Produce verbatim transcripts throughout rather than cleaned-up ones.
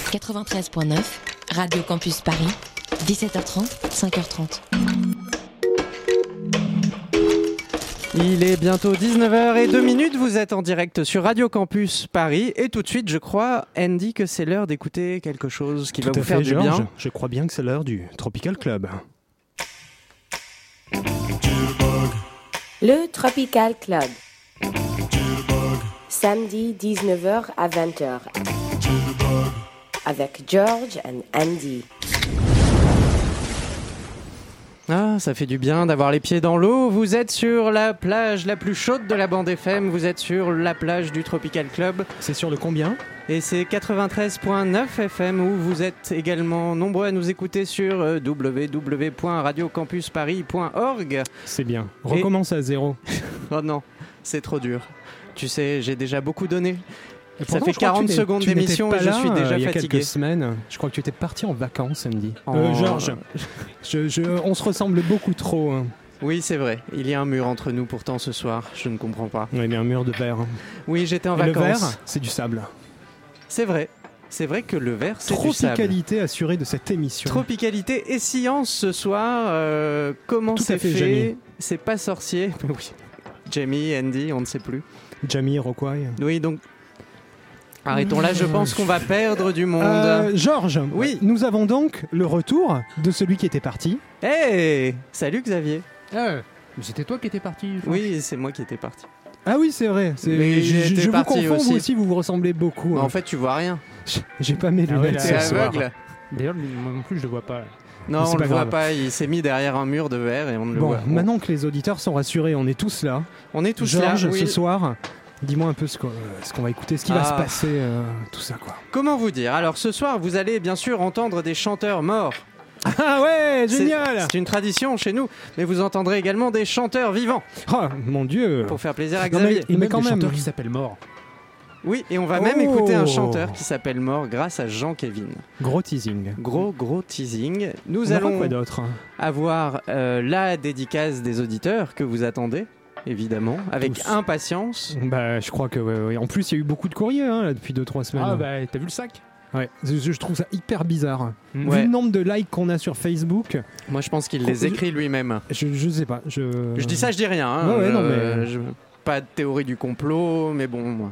quatre-vingt-treize virgule neuf, Radio Campus Paris, dix-sept heures trente, cinq heures trente. Il est bientôt dix-neuf heures zéro deux, vous êtes en direct sur Radio Campus Paris et tout de suite, je crois, Andy, que c'est l'heure d'écouter quelque chose qui tout va vous fait, faire du George, bien. Je crois bien que c'est l'heure du Tropical Club. Le Tropical Club. Samedi dix-neuf heures à vingt heures. Avec George and Andy. Ah, ça fait du bien d'avoir les pieds dans l'eau. Vous êtes sur la plage la plus chaude de la bande F M. Vous êtes sur la plage du Tropical Club. C'est sur le combien ? Et c'est quatre-vingt-treize virgule neuf F M où vous êtes également nombreux à nous écouter sur w w w point radio campus paris point org. C'est bien. Recommence Et... à zéro. Oh non, c'est trop dur. Tu sais, j'ai déjà beaucoup donné. Et ça fait quarante secondes d'émission et je suis déjà euh, il y a fatigué. quelques semaines, je crois que tu étais parti en vacances samedi. Oh. Euh, Georges, je, je, on se ressemble beaucoup trop. Hein. Oui, c'est vrai. Il y a un mur entre nous pourtant ce soir. Je ne comprends pas. Oui, mais un mur de verre. Oui, j'étais en et vacances. Le verre, c'est du sable. C'est vrai. C'est vrai que le verre, c'est du sable. Tropicalité assurée de cette émission. Tropicalité et science ce soir. Euh, comment Tout c'est à fait, fait Jamie. C'est pas sorcier. Oui. Jamie, Andy, on ne sait plus. Jamie, Rockway. Oui, donc... Arrêtons là, je pense qu'on va perdre du monde. Euh, Georges, oui. Nous avons donc le retour de celui qui était parti. Hey, salut Xavier. Euh, mais c'était toi qui étais parti. Oui, c'est moi qui étais parti. Ah oui, c'est vrai. C'est... Mais je je vous confonds, aussi. vous aussi, vous vous ressemblez beaucoup. Mais hein. en fait, tu vois rien. J'ai pas mes lunettes Ah ouais, ce T'es soir. aveugle. D'ailleurs, moi non plus, je le vois pas. Non, c'est on pas le voit grave. pas. Il s'est mis derrière un mur de verre et on ne le Bon, voit. maintenant que les auditeurs sont rassurés, on est tous là. On est tous Georges, là. Oui. ce soir, dis-moi un peu ce qu'on, ce qu'on va écouter, ce qui Ah. va se passer, euh, tout ça quoi. Comment vous dire ? Alors ce soir, vous allez bien sûr entendre des chanteurs morts. Ah ouais, C'est- génial. C'est une tradition chez nous, mais vous entendrez également des chanteurs vivants Oh mon Dieu. pour faire plaisir à Non, mais- Xavier. mais Mais quand quand même. chanteur qui s'appelle Mort. Oui, et on va même Oh. écouter un chanteur qui s'appelle Mort grâce à Jean-Kévin. Gros teasing. Gros, gros teasing. Nous On aura allons quoi d'autre ? avoir euh, la dédicace des auditeurs que vous attendez, évidemment, avec Tous. impatience. Bah, je crois que ouais, ouais. En plus, il y a eu beaucoup de courriers hein, là, depuis deux trois semaines. Ah bah, t'as vu le sac ? Ouais, je, je trouve ça hyper bizarre. Ouais. Vu le nombre de likes qu'on a sur Facebook, Moi, je pense qu'il les écrit lui-même. je, je sais pas. Je, Je dis ça, je dis rien. Hein. Ouais, ouais, Je- non, mais- je- Pas de théorie du complot, mais bon. moi.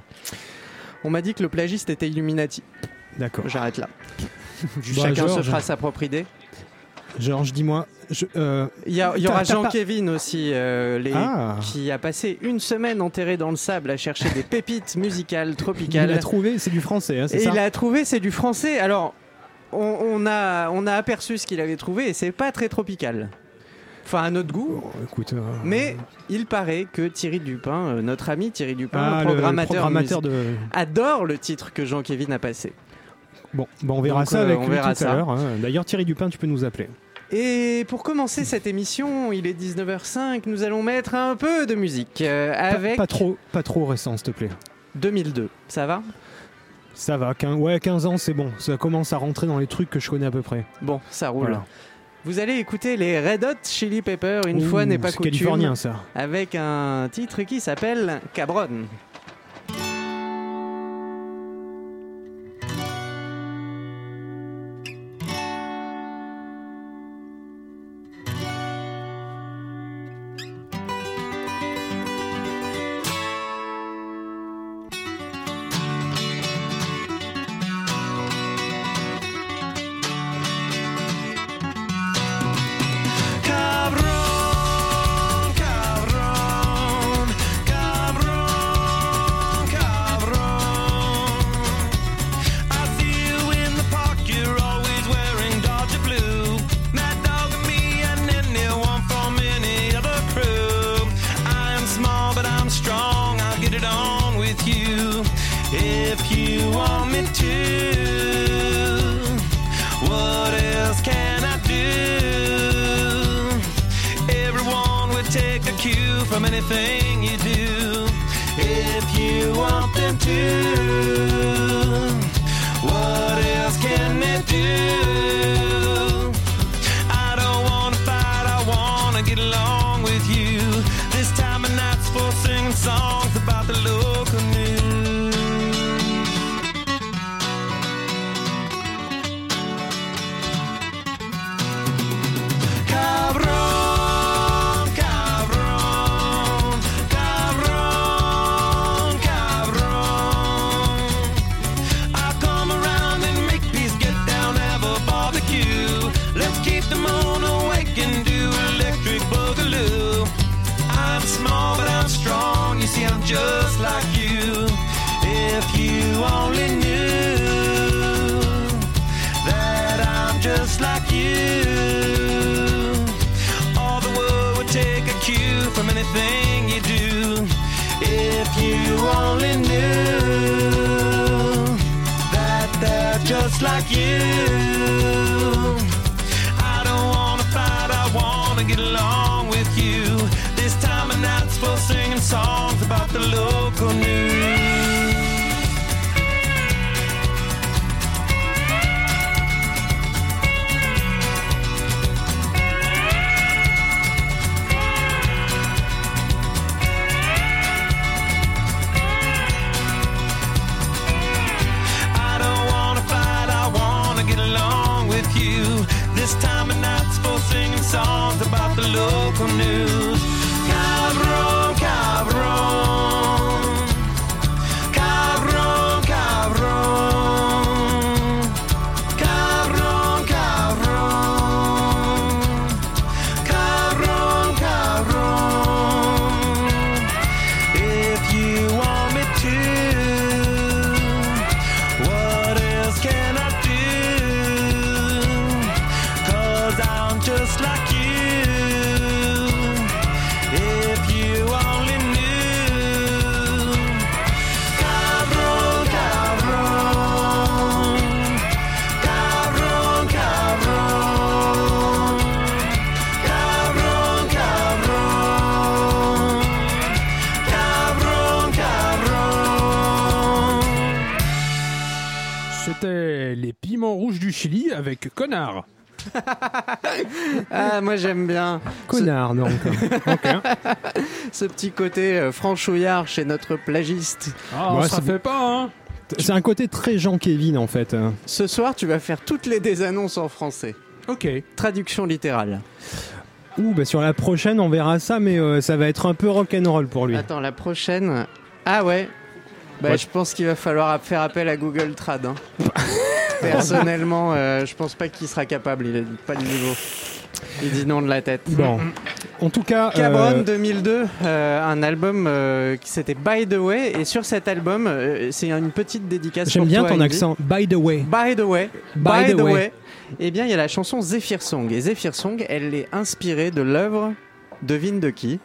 On m'a dit que le plagiste était Illuminati. D'accord. J'arrête là. Bah, Chacun se Georges, fera sa propre idée. Georges, dis-moi. Je, euh, Il y, a- il y aura T'as- t'as pas- Jean-Kévin aussi, euh, les- Ah. qui a passé une semaine enterré dans le sable à chercher des pépites musicales il tropicales. a trouvé, c'est du français, hein, c'est Et ça il a trouvé, c'est du français. Alors, on, on a, on a aperçu ce qu'il avait trouvé et c'est pas très tropical. Enfin, à notre goût. Bon, écoute, euh, Mais il paraît que Thierry Dupin, euh, notre ami Thierry Dupin, ah, le programmateur, programmateur musique, de. adore le titre que Jean-Kévin a passé. Bon, bon, on verra Donc, ça euh, avec on lui verra tout ça. à l'heure. hein. D'ailleurs, Thierry Dupin, tu peux nous appeler. Et pour commencer cette émission, il est dix-neuf heures cinq, nous allons mettre un peu de musique euh, Pas- avec Pas, trop, pas trop récent, s'il te plaît. deux mille deux. Ça va ? Ça va, quinze, ouais, quinze ans, c'est bon. Ça commence à rentrer dans les trucs que je connais à peu près. Bon, ça roule. Voilà. Vous allez écouter les Red Hot Chili Peppers, une Ouh, fois n'est pas c'est coutume, californien, ça. avec un titre qui s'appelle Cabron. Cabrón, cabrón, cabrón, cabrón. I see you in the park, you're always wearing Dodger blue. Mad Dog and me and anyone from any other crew. I am small but I'm strong, I'll get it on with you if you want me to. What else can I do? Everyone would take a cue from anything you do if you want them to. What else can they do? I don't wanna fight, I wanna get along with you. This time of night's for singing songs about the local news. Let's keep the moon awake and do electric boogaloo. I'm small but I'm strong, you see I'm just like you. If you only knew that I'm just like you, all the world would take a cue from anything you do. If you only knew that they're just like you. I don't wanna fight, I wanna get along with you. This time of night's full singing songs about the local news. This time of night's full singing songs about the local news. Cabron, cabron, cabron, cabron, cabron, cabron, cabron, cabron. If you want me to, what else can I do? Just like you. If you only knew. Cabron, cabron, cabron, cabron, cabron, cabron, cabron, cabron. C'était les piments rouges du Chili avec Connard. Ah, moi j'aime bien Connard, donc. Ok. ce petit côté euh, franchouillard chez notre plagiste. Ah, Ouais, ça c'est- fait pas, hein. C'est un côté très Jean-Kévin, en fait. Ce soir, tu vas faire toutes les désannonces en français. Ok. Traduction littérale. Ouh, bah sur la prochaine, on verra ça, mais euh, ça va être un peu rock'n'roll pour lui. Attends, la prochaine. Ah ouais. Bah, Ouais. je pense qu'il va falloir faire appel à Google Trad. hein. Personnellement, euh, je pense pas qu'il sera capable. Il a pas le niveau. Il dit non de la tête. Bon. En tout cas. Cabron euh, deux mille deux, euh, un album euh, qui s'était By the Way, et sur cet album, euh, c'est une petite dédicace. J'aime pour bien toi, ton Andy. accent. By the way. By the Way. By the way. Eh bien, il y a la chanson Zephyr Song. Et Zephyr Song, elle est inspirée de l'œuvre, devine de qui?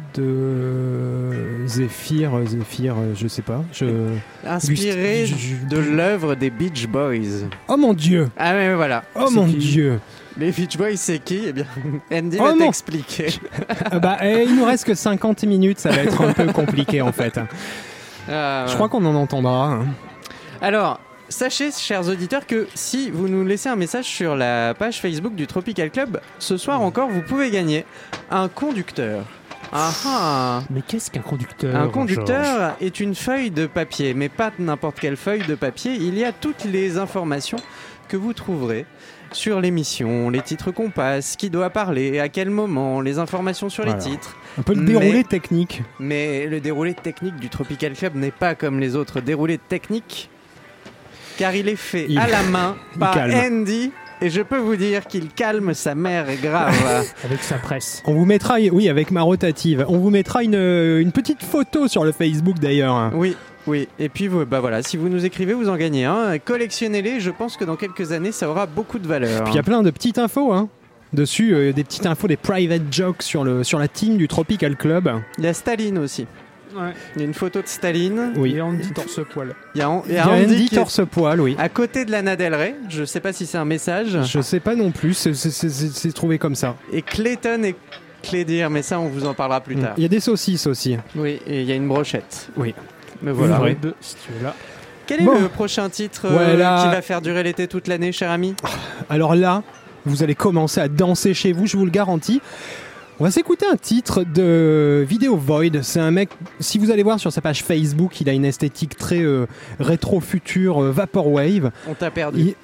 De Zéphyr, Zéphyr, je sais pas. Je... Inspirée Gust- je- de l'œuvre des Beach Boys. Oh mon dieu. Ah mais voilà. Oh C'est mon qui dieu. Les Beach Boys, c'est qui? Eh bien, Andy Oh va non. t'expliquer. Ah bah, eh, il nous reste que cinquante minutes, ça va être un peu compliqué en fait. Ah, Je crois qu'on en entendra. hein. Alors, sachez, chers auditeurs, que si vous nous laissez un message sur la page Facebook du Tropical Club, ce soir encore, vous pouvez gagner un conducteur. Ah ah. Mais qu'est-ce qu'un conducteur? Un conducteur est une feuille de papier, mais pas n'importe quelle feuille de papier. Il y a toutes les informations que vous trouverez sur l'émission, les titres qu'on passe, qui doit parler, à quel moment, les informations sur Voilà. les titres. Un peu le Mais- déroulé technique. Mais le déroulé technique du Tropical Club n'est pas comme les autres déroulés techniques, car il est fait Il- à la main il par calme. Andy, et je peux vous dire qu'il calme sa mère grave. Avec sa presse. On vous mettra, oui, avec ma rotative, on vous mettra une, une petite photo sur le Facebook d'ailleurs. Oui, oui. Et puis, vous, bah voilà, si vous nous écrivez, vous en gagnez un. Collectionnez-les. Je pense que dans quelques années, ça aura beaucoup de valeur. Puis il y a plein de petites infos, hein. Dessus, euh, des petites infos, des private jokes sur, le, sur la team du Tropical Club. Il y a Staline aussi. Ouais. Il y a une photo de Staline. Oui. Et Andy torse-poil. Il y a, il Il y y a a Andy Andy qui est torse-poil, oui. à côté de Lana Del Rey. Je sais pas si c'est un message. Je sais pas non plus, c'est- c'est- c'est c'est trouvé comme ça. Et Clayton et Clédir, mais ça, on vous en parlera plus tard. Il y a des saucisses aussi. Oui, et il y a une brochette. Oui. Mais voilà. Vrai. Deux, si tu es là. Quel est Bon. le prochain titre euh, Ouais, là- qui va faire durer l'été toute l'année, cher ami? Alors là, vous allez commencer à danser chez vous, je vous le garantis. On va s'écouter un titre de Video Void. C'est un mec, si vous allez voir sur sa page Facebook, il a une esthétique très euh, rétro-future, euh, vaporwave. On t'a perdu. Il-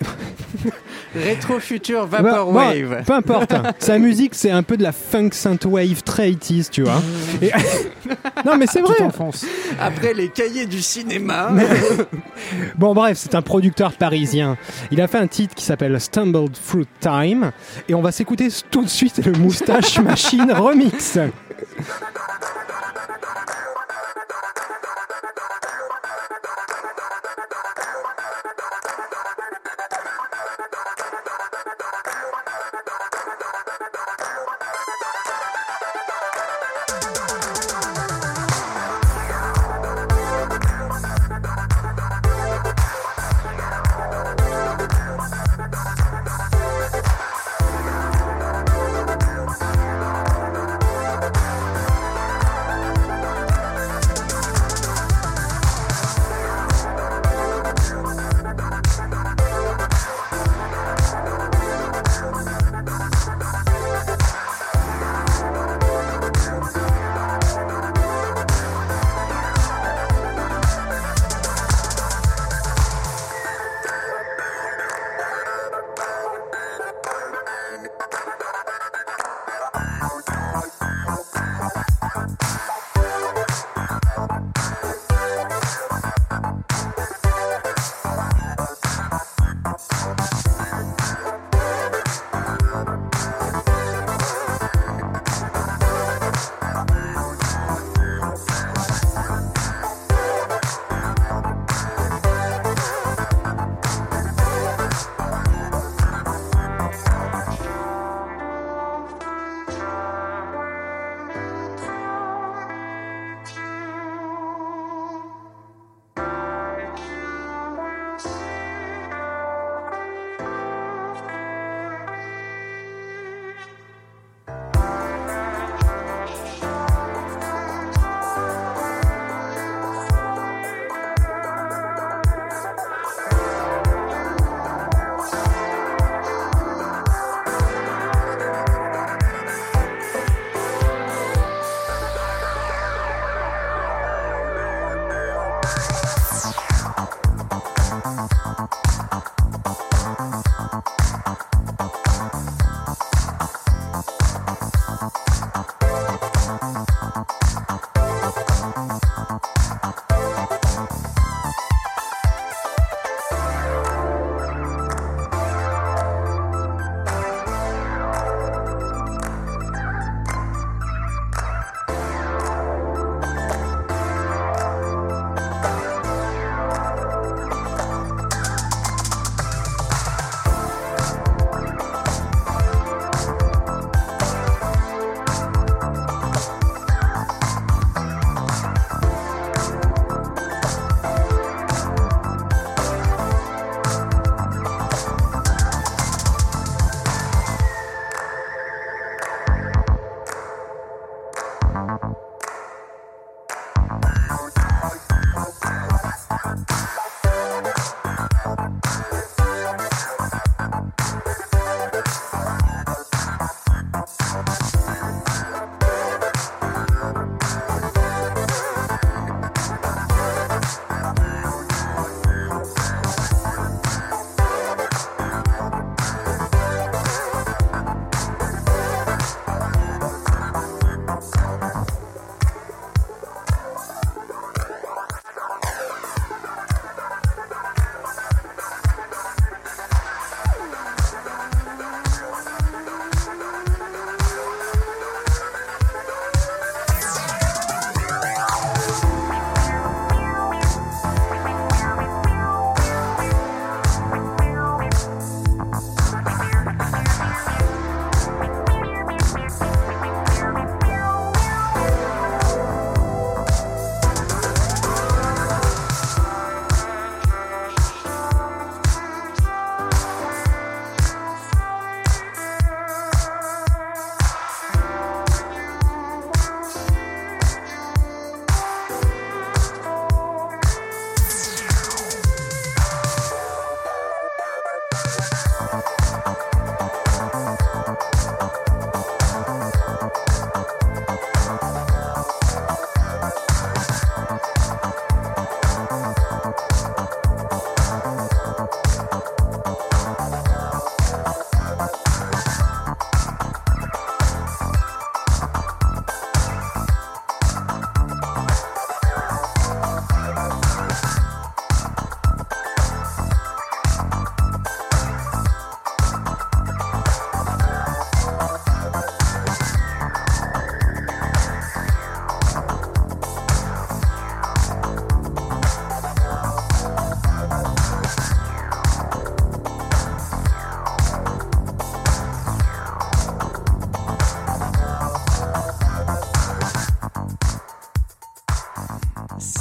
Rétro Future Bah, Vaporwave. bon, peu importe. hein. Sa musique, c'est un peu de la funk synthwave très eighties, tu vois. Et- non, mais c'est vrai. Petite enfance. Après les cahiers du cinéma. Bon, bref, c'est un producteur parisien. Il a fait un titre qui s'appelle Stumbled Through Time. Et on va s'écouter tout de suite le Moustache Machine Remix.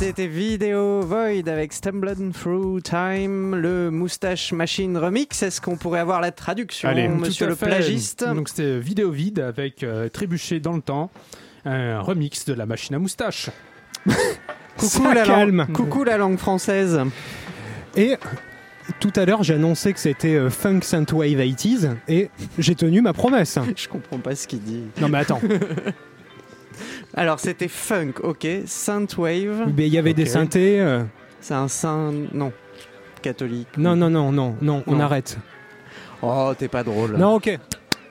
C'était Video Void avec Stumbled Through Time, le Moustache Machine Remix. Est-ce qu'on pourrait avoir la traduction, Allez, monsieur tout à le fait. plagiste? Donc c'était Vidéo Vide avec euh, Trébuché dans le temps, un remix de la machine à moustache. Coucou Ça la, calme. langue, coucou la langue française. Et tout à l'heure, j'ai annoncé que c'était euh, Funk Synthwave quatre-vingt-dix et j'ai tenu ma promesse. Je comprends pas ce qu'il dit. Non mais attends, Alors c'était funk, ok. Synthwave, mais il y avait Ok. des synthés. euh, c'est un saint... Non. Catholique. Non, non, non, non, non, on Non. arrête. Oh, t'es pas drôle. Non, ok.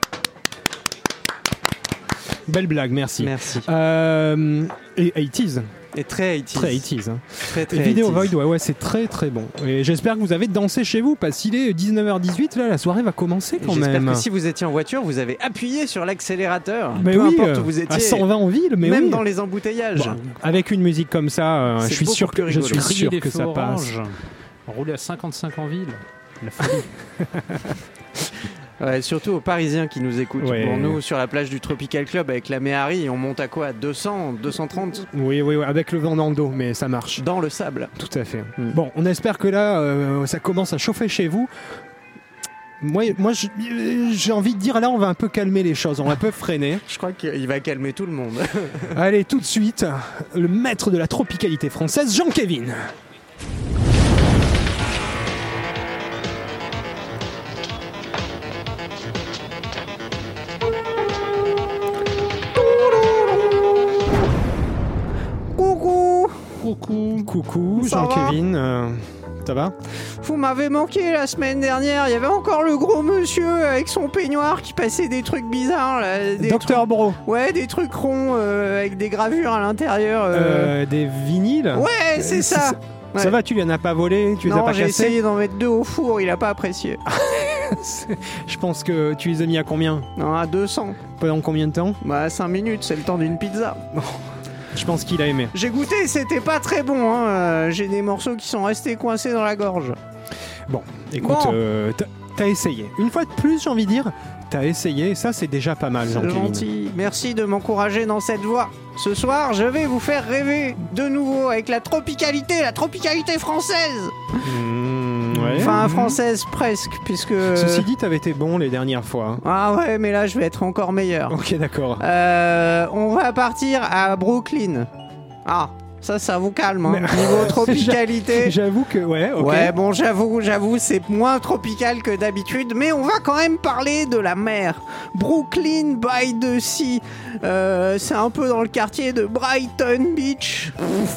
Belle blague, merci. Merci. Euh, et quatre-vingt-dix, Et très eighties. très quatre-vingt-dix. Hein. Très, très Et Video eighties. Void, ouais, ouais, c'est très très bon. Et j'espère que vous avez dansé chez vous, parce qu'il est dix-neuf heures dix-huit, là, la soirée va commencer quand J'espère même. que si vous étiez en voiture, vous avez appuyé sur l'accélérateur. Mais peu oui, importe euh, où vous étiez. à cent vingt en ville, mais même oui. dans les embouteillages. Bon, avec une musique comme ça, euh, C'est je suis beaucoup sûr plus que je rigolo. suis sûr que ça passe. Orange. Rouler à cinquante-cinq en ville. La folie. Ouais, surtout aux Parisiens qui nous écoutent. Ouais. Bon, nous, sur la plage du Tropical Club avec la Méhari, on monte à quoi? deux cents, deux cent trente Oui, oui, oui, avec le vent dans le dos, mais ça marche. dans le sable. Tout à fait. Mm. Bon, on espère que là, euh, ça commence à chauffer chez vous. Moi, moi je- euh, j'ai envie de dire, là, on va un peu calmer les choses, on va un peu freiner. Je crois qu'il va calmer tout le monde. Allez, tout de suite, le maître de la tropicalité française, Jean-Kévin. Coucou! Coucou. Coucou, Ça Jean-Kévin. euh, ça va? Vous m'avez manqué la semaine dernière. Il y avait encore le gros monsieur avec son peignoir qui passait des trucs bizarres. Là, des Docteur Bro. trucs- Ouais, des trucs ronds euh, avec des gravures à l'intérieur. euh. Euh, des vinyles. Ouais, c'est Euh, ça. Ouais. Ça va, tu lui en as pas volé, tu les as Non, pas j'ai cassés. essayé d'en mettre deux au four, il a pas apprécié. Je pense que tu les as mis à combien? Non, à deux cents. Pendant combien de temps? Bah, cinq minutes, c'est le temps d'une pizza. Je pense qu'il a aimé. J'ai goûté, c'était pas très bon. Hein. euh, J'ai des morceaux qui sont restés coincés dans la gorge. Bon, écoute, Bon. euh, t'as- t'as essayé. Une fois de plus, j'ai envie de dire, t'as essayé, et ça c'est déjà pas mal, C'est Jean-Kévin. gentil. Merci de m'encourager dans cette voie. Ce soir, je vais vous faire rêver de nouveau avec la tropicalité, la tropicalité française. Mmh, ouais. Enfin, française presque, puisque... Ceci dit, t'avais été bon les dernières fois. Ah ouais, mais là, je vais être encore meilleur. Ok, d'accord. Euh, on va partir à Brooklyn. Ah, ça, ça vous calme. Hein. Mais- Niveau tropicalité. J'avoue que, ouais, ok. Ouais, bon, j'avoue, j'avoue, c'est moins tropical que d'habitude, mais on va quand même parler de la mer. Brooklyn by the Sea. Euh, c'est un peu dans le quartier de Brighton Beach.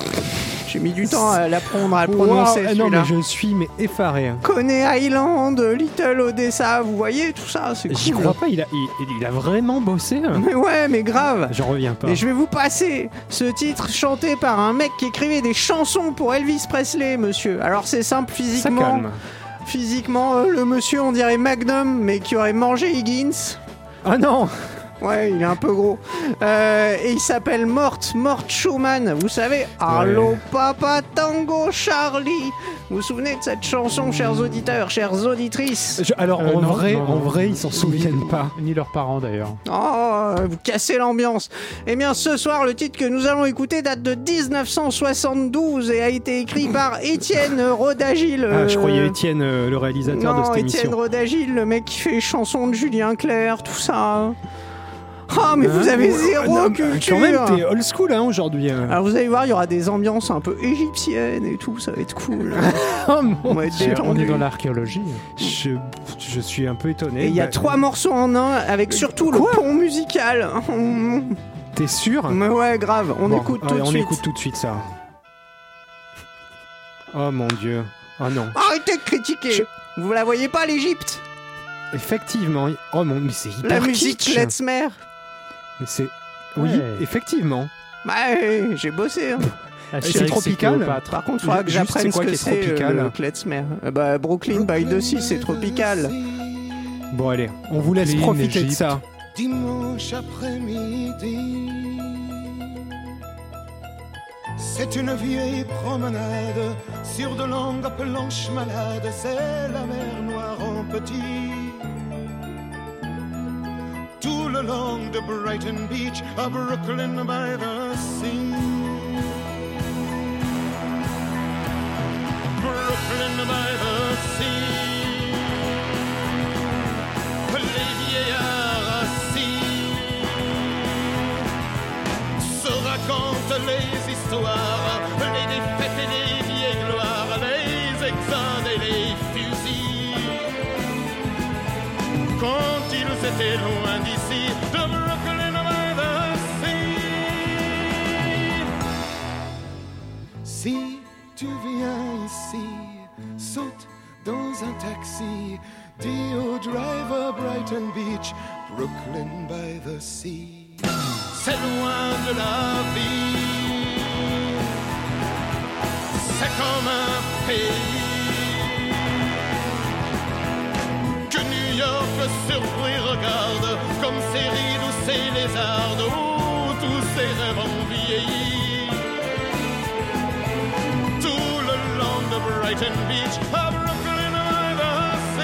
J'ai mis du temps à l'apprendre, à le prononcer, Wow, ah non, celui-là. mais je suis mais effaré. Coney Island, Little Odessa, vous voyez tout ça, c'est J'y cool. crois pas, il a, il, il a vraiment bossé. hein. Mais ouais, mais grave. J'en reviens pas. Et je vais vous passer ce titre chanté par un mec qui écrivait des chansons pour Elvis Presley, monsieur. Alors c'est simple Ça physiquement. calme. Physiquement, euh, le monsieur, on dirait Magnum, mais qui aurait mangé Higgins. Ah non. Ouais, il est un peu gros. Euh, et il s'appelle Mort, Mort Schumann. Vous savez, Allô Papa Tango Charlie. Vous vous souvenez de cette chanson, chers auditeurs, chères auditrices? Je- alors, Euh, en, non, vrai, non, en non. vrai, ils s'en souviennent pas. Ni leurs parents d'ailleurs. Oh, vous cassez l'ambiance. Eh bien, ce soir, le titre que nous allons écouter date de dix-neuf cent soixante-douze et a été écrit par Étienne Rodagil. Ah, je euh, croyais Étienne, euh, le réalisateur de Non, cette Étienne émission. Rodagil, le mec qui fait les chansons de Julien Clerc, tout ça. Ah, mais vous avez Ah, zéro non, culture. Quand même, t'es old school hein, aujourd'hui. euh. Alors vous allez voir, il y aura des ambiances un peu égyptiennes et tout, ça va être cool. Oh mon On va être Dieu. On détendu. est dans l'archéologie. Je, je suis un peu étonné. Et il y a Bah, trois morceaux en un, avec surtout le pont musical. T'es sûr? Mais ouais, grave, on Bon, écoute tout allez, de on suite. écoute tout de suite ça. Oh mon Dieu. Oh non. Arrêtez de critiquer. Je- Vous la voyez pas, l'Égypte? Effectivement. Oh mon, mais c'est hyper La musique kitsch. Klezmer. Mais c'est. Oui, Ouais. effectivement. Bah, ouais, j'ai bossé. Hein. Astérix et tropical. Cléopâtre. Par contre, il faudra que Juste, j'apprenne c'est ce quoi que qui est c'est tropical euh, le Klezmer. Euh, bah, Brooklyn by the Sea, c'est tropical. Bon allez, on vous laisse Brooklyn, profiter de Égypte. ça. Dimanche après-midi, c'est une vieille promenade sur de longues planches malades, c'est la mer Noire en petit. Tout le long de Brighton Beach, à Brooklyn by the Sea. Brooklyn by the sea. Les vieillards assis se racontent les histoires, les défaites et les vieilles gloires, les exodes et les fusils. Quand ils étaient loin d'ici, de Brooklyn by the sea. Si tu viens ici, saute dans un taxi, dis au driver Brighton Beach, Brooklyn by the sea. C'est loin de la vie, c'est comme un pays que New York surpris regarde, comme ces rides ou ces lézards, où tous ces rêves ont vieilli. Tout le long de Brighton Beach, à Brooklyn by the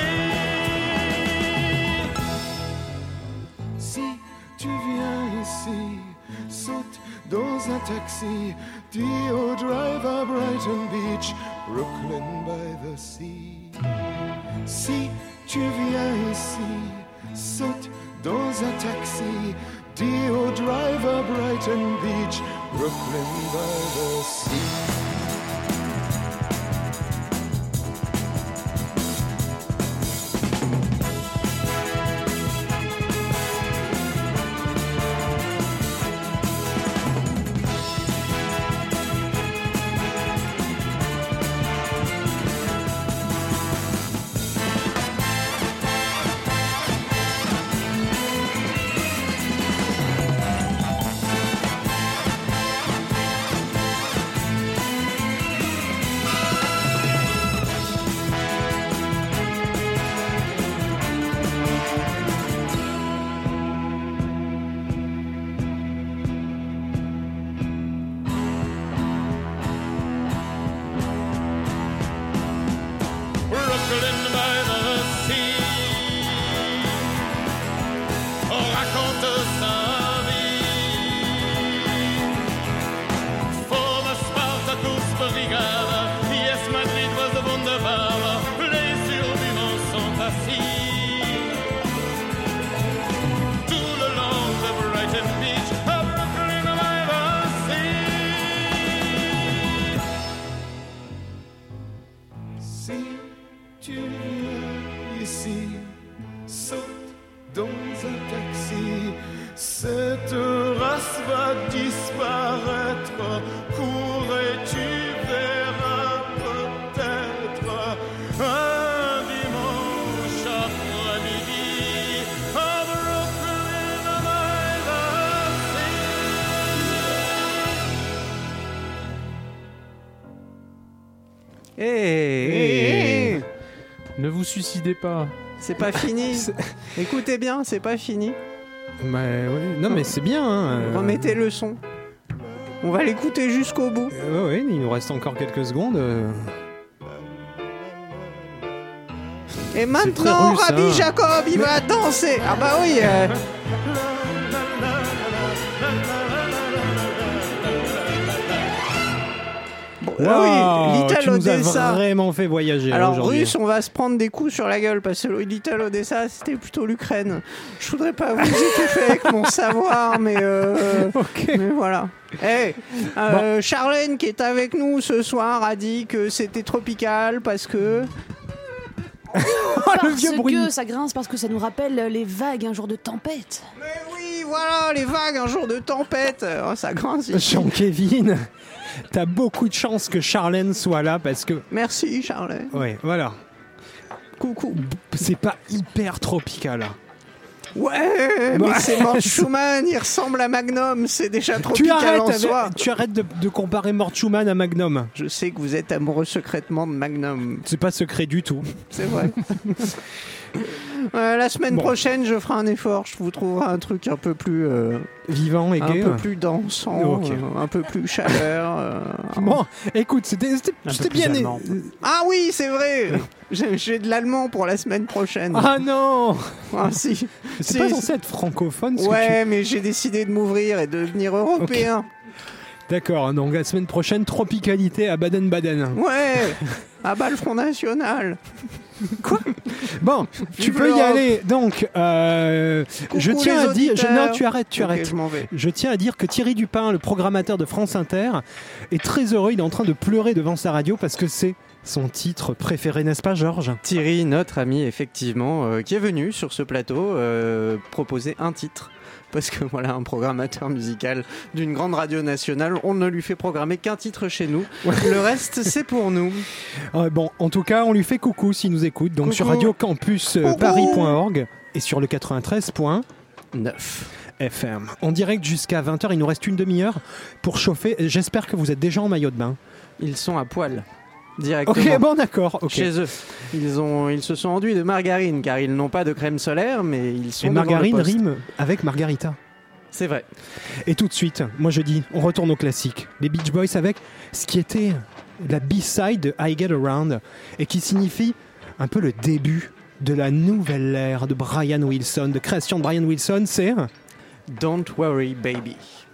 sea. Si tu viens ici, saute dans un taxi, dis au driver Brighton Beach, Brooklyn by the sea. Si tu viens ici, saute dans un taxi, dis au driver Brighton Beach, Brooklyn by the sea. Brooklyn by the sea, on raconte sa vie. Forme Spartacus Brigade, yes Madrid was the wunderbar, les survivants sont assis. Tout le long de Brighton Beach, à Brooklyn by the sea. Si tu viens ici, saute dans un taxi, cette race va disparaître, cours et tu verras peut-être un dimanche après-midi à Brooklyn by the sea. Eh, Ne vous suicidez pas. c'est pas fini. Écoutez bien, c'est pas fini. Bah, ouais. Non mais c'est bien. Hein. Remettez le son. On va l'écouter jusqu'au bout. Euh, ouais, ouais, il nous reste encore quelques secondes. euh. Et très maintenant, russe, Rabbi hein. Jacob, il va danser. Ah bah oui. euh. Bon, ah Waouh, oui, tu Little nous as Odessa. vraiment fait voyager. Alors aujourd'hui. russe, on va se prendre des coups sur la gueule parce que Little Odessa, c'était plutôt l'Ukraine. Je voudrais pas vous étouffer avec mon savoir, mais euh, Ok. mais voilà. Hey, euh, Charlène qui est avec nous ce soir a dit que c'était tropical parce que le Parce vieux bruit. que ça grince, parce que ça nous rappelle les vagues un jour de tempête. mais oui, voilà les vagues un jour de tempête. Oh, ça grince. ici. Jean-Kévin, t'as beaucoup de chance que Charlène soit là parce que. Merci Charlène. Ouais, voilà. Coucou. C'est pas hyper tropical. Ouais, mais Ouais. c'est Mort Schumann, il ressemble à Magnum, c'est déjà Tu tropical arrêtes, en avec- soi. tu arrêtes de, de comparer Mort Schumann à Magnum. Je sais que vous êtes amoureux secrètement de Magnum, C'est pas secret du tout. c'est vrai. Euh, la semaine Bon. prochaine, je ferai un effort, je vous trouverai un truc un peu plus, euh, Vivant et un gai. peu plus dansant, Ok. euh, un peu plus chaleur. euh, Bon, écoute, c'était c'était- Un peu c'était plus bien. allemand. Ah oui, c'est vrai. J'ai j'ai de l'allemand pour la semaine prochaine. Ah non, Ah, si. c'est Si. pas censé être francophone. ce que Ouais, mais j'ai décidé de m'ouvrir et de devenir européen. tu- D'accord, donc la semaine prochaine, tropicalité à Baden-Baden. Ouais. Ah bah le Front National. Quoi? Bon, tu Vive peux y l'Europe. aller. Donc, euh, Coucou je tiens les à dire... je- auditeurs. non, tu arrêtes, tu Ok, arrêtes. je m'en vais. Je tiens à dire que Thierry Dupin, le programmateur de France Inter, est très heureux. Il est en train de pleurer devant sa radio parce que c'est son titre préféré, n'est-ce pas, Georges? Thierry, notre ami, effectivement, euh, qui est venu sur ce plateau euh, proposer un titre. Parce que voilà, un programmateur musical d'une grande radio nationale, on ne lui fait programmer qu'un titre chez nous. Le reste, c'est pour nous. Euh, bon, en tout cas, on lui fait coucou s'il nous écoute. Donc Coucou. sur radio campus paris point org et sur le quatre-vingt-treize point neuf F M. En direct jusqu'à vingt heures, il nous reste une demi-heure pour chauffer. J'espère que vous êtes déjà en maillot de bain. Ils sont à poil. Directement. Ok, bon, d'accord. ok. Chez eux. Ils, ont, ils se sont enduits de margarine car ils n'ont pas de crème solaire, mais ils sont Et devant le margarine poste. rime avec margarita. C'est vrai. Et tout de suite, moi je dis, on retourne au classique. Les Beach Boys avec ce qui était la B-side de I Get Around et qui signifie un peu le début de la nouvelle ère de Brian Wilson, de création de Brian Wilson, c'est... Don't worry, baby.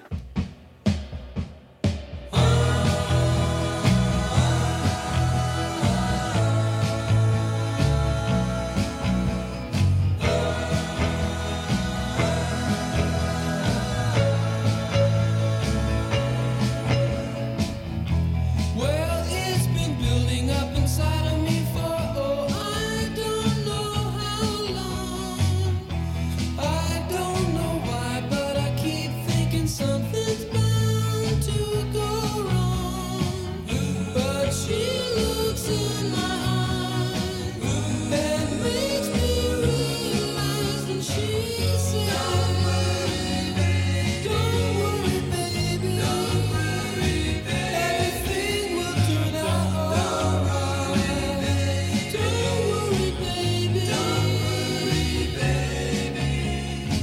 Well, it's been building up inside of me for oh, I don't know how long. I don't know why, but I keep thinking something's bound to go wrong. But she looks in my eyes and makes me realize when she says, "Don't worry, baby. Don't worry, baby. Don't worry, baby. Everything will turn out alright. Don't worry, baby. Don't worry, baby.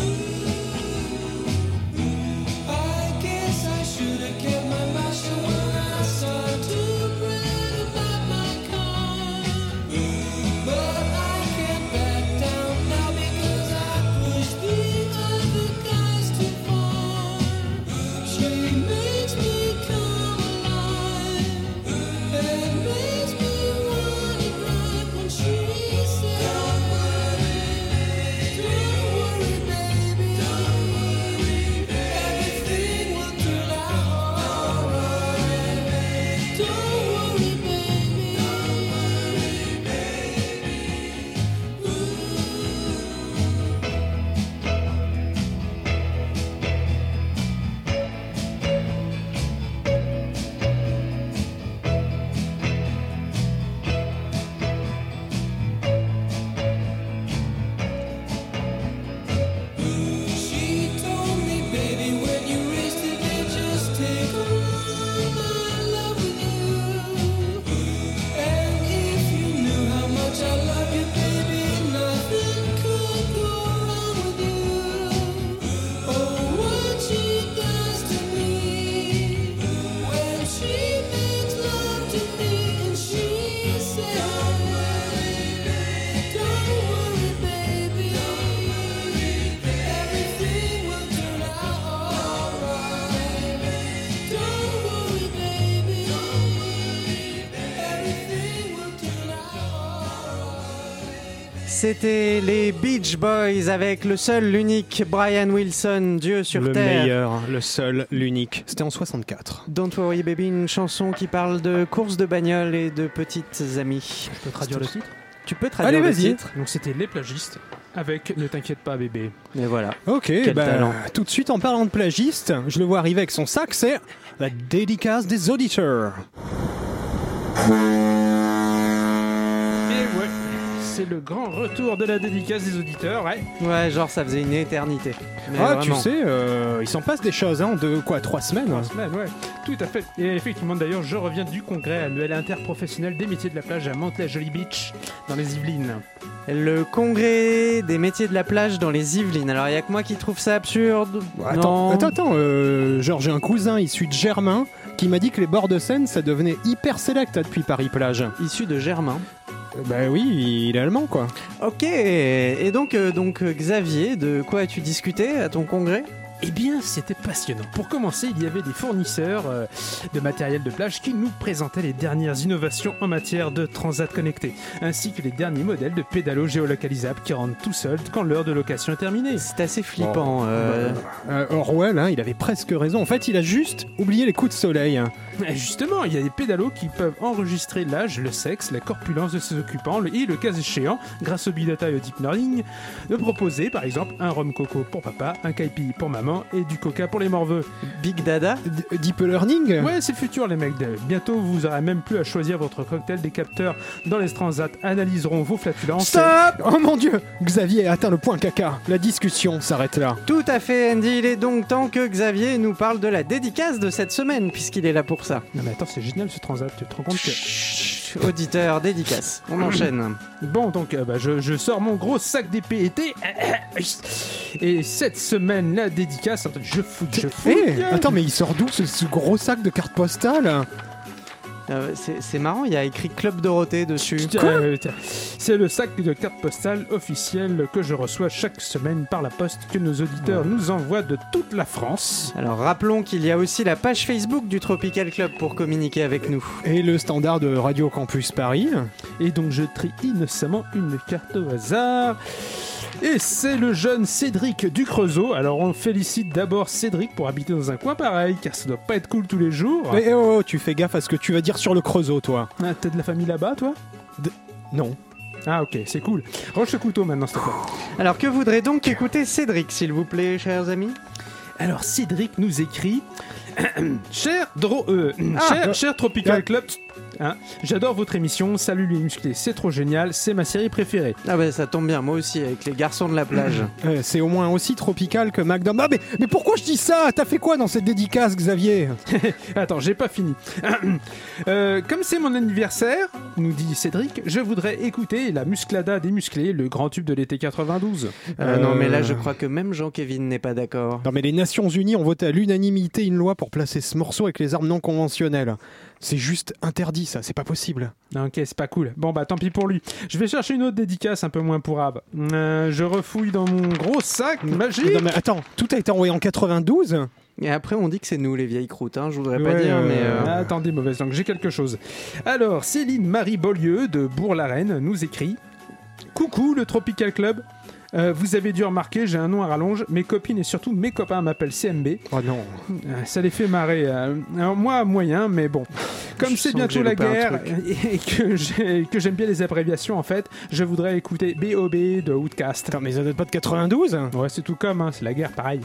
Ooh, I guess I should have kept my mouth shut when I started to brag about my car. But I can't back down now because I pushed the other guys too far. She makes me come alive and makes me wanna cry when she says, "Don't worry, don't worry, baby, don't worry, everything will turn out alright. Don't worry, baby, don't worry, baby." She told me, baby, when you raise the dead, just take on my love with you. And if you knew how much I love you, baby, nothing could go wrong with you. Oh, what she does to me when she makes love to me and she says, "Don't worry, baby, don't worry, everything will turn out alright. Don't worry, baby, don't worry, everything will turn out alright." C'était les Beach Boys avec le seul, l'unique Brian Wilson, Dieu sur le Terre. meilleur, le seul, l'unique. C'était en soixante-quatre. Don't worry, baby, une chanson qui parle de courses de bagnole et de petites amies. Je peux traduire le titre? Tu peux traduire Allez, le vas-y. titre. Donc c'était Les Plagistes avec Ne t'inquiète pas, bébé. Et voilà. Ok, Quel bah, talent. tout de suite en parlant de plagiste, je le vois arriver avec son sac, c'est la dédicace des auditeurs. Et ouais, c'est le grand retour de la dédicace des auditeurs, ouais. Ouais, genre ça faisait une éternité. Mais Ah, vraiment. tu sais, euh, il s'en passe des choses, hein, de quoi, trois semaines Trois semaines, ouais. Tout à fait. Et effectivement, d'ailleurs, je reviens du congrès annuel interprofessionnel des métiers de la plage à Mantes-la-Jolie Beach, dans les Yvelines. Le congrès des métiers de la plage dans les Yvelines. Alors, il y a que moi qui trouve ça absurde. Attends, Non. attends, attends, euh, genre j'ai un cousin issu de Germain qui m'a dit que les bords de Seine, ça devenait hyper select hein, depuis Paris-Plage. Issu de Germain. Euh, bah oui, il est allemand, quoi. Ok. Et donc, euh, donc euh, Xavier, de quoi as-tu discuté à ton congrès ? Eh bien, c'était passionnant. Pour commencer, il y avait des fournisseurs euh, de matériel de plage qui nous présentaient les dernières innovations en matière de transat connecté, ainsi que les derniers modèles de pédalos géolocalisables qui rentrent tout seuls quand l'heure de location est terminée. C'est assez flippant. Euh... Euh, Orwell, hein, il avait presque raison. En fait, il a juste oublié les coups de soleil. Hein. Et justement, il y a des pédalos qui peuvent enregistrer l'âge, le sexe, la corpulence de ses occupants, le, et le cas échéant, grâce au big data et au deep learning, de proposer par exemple un rhum coco pour papa, un kaipi pour maman et du coca pour les morveux. Big data, D- Deep learning. Ouais, c'est le futur les mecs. Bientôt, vous aurez même plus à choisir votre cocktail. Des capteurs dans les transats analyseront vos flatulences. Stop. Oh mon Dieu, Xavier a atteint le point caca. La discussion s'arrête là. Tout à fait, Andy. Il est donc temps que Xavier nous parle de la dédicace de cette semaine, puisqu'il est là pour ça. Non mais attends, c'est génial ce transat. Tu te rends compte que... Chut, auditeur, dédicace. On enchaîne. Bon, donc euh, bah, je, je sors mon gros sac des P E T. Et cette semaine, la dédicace, attends, je fous, je fous. Eh, attends, mais il sort d'où ce, ce gros sac de cartes postales? Euh, c'est, c'est marrant, il y a écrit Club Dorothée dessus. Euh, c'est le sac de cartes postales officiel que je reçois chaque semaine par la poste, que nos auditeurs ouais. nous envoient de toute la France. Alors rappelons qu'il y a aussi la page Facebook du Tropical Club pour communiquer avec nous. Et le standard de Radio Campus Paris. Et donc je trie innocemment une carte au hasard. Et c'est le jeune Cédric du Creusot. Alors on félicite d'abord Cédric pour habiter dans un coin pareil, car ça doit pas être cool tous les jours. Mais oh, oh, tu fais gaffe à ce que tu vas dire sur le Creusot, toi. Ah, t'as de la famille là-bas, toi? de... Non. Ah ok, c'est cool. Range le couteau maintenant, s'il te plaît. Alors que voudrait donc écouter Cédric, s'il vous plaît, chers amis? Alors Cédric nous écrit... cher, dro- euh, Ah, cher, euh, cher Tropical euh, Club... Hein, j'adore votre émission, salut les musclés, c'est trop génial, c'est ma série préférée. Ah bah ça tombe bien, moi aussi, avec les garçons de la plage. Euh, c'est au moins aussi tropical que McDonald's. Ah mais, mais pourquoi je dis ça? T'as fait quoi dans cette dédicace, Xavier? Attends, j'ai pas fini. euh, comme c'est mon anniversaire, nous dit Cédric, je voudrais écouter la Musclada des musclés, le grand tube de l'été quatre-vingt-douze. Euh, euh... Non mais là je crois que même Jean-Kévin n'est pas d'accord. Non mais les Nations Unies ont voté à l'unanimité une loi pour placer ce morceau avec les armes non conventionnelles. C'est juste interdit, ça, c'est pas possible. Ok, c'est pas cool. Bon bah tant pis pour lui. Je vais chercher une autre dédicace un peu moins pourrave. Euh, je refouille dans mon gros sac magique. Non mais attends, tout a été envoyé en quatre-vingt-douze. Et après on dit que c'est nous les vieilles croûtes, hein, je voudrais ouais, pas dire euh... mais... Euh... Ah, attendez, mauvaise langue, j'ai quelque chose. Alors, Céline Marie Beaulieu de Bourg-la-Reine nous écrit « Coucou le Tropical Club. Euh, vous avez dû remarquer, j'ai un nom à rallonge. Mes copines et surtout mes copains m'appellent C M B. Oh non. Euh, ça les fait marrer. Euh, alors moi, moyen, mais bon. Comme c'est bientôt la guerre et que, j'ai, que j'aime bien les abréviations, en fait, je voudrais écouter B O B de Outcast. Attends, mais ça date pas de quatre-vingt-douze? Ouais, c'est tout comme, hein, c'est la guerre, pareil.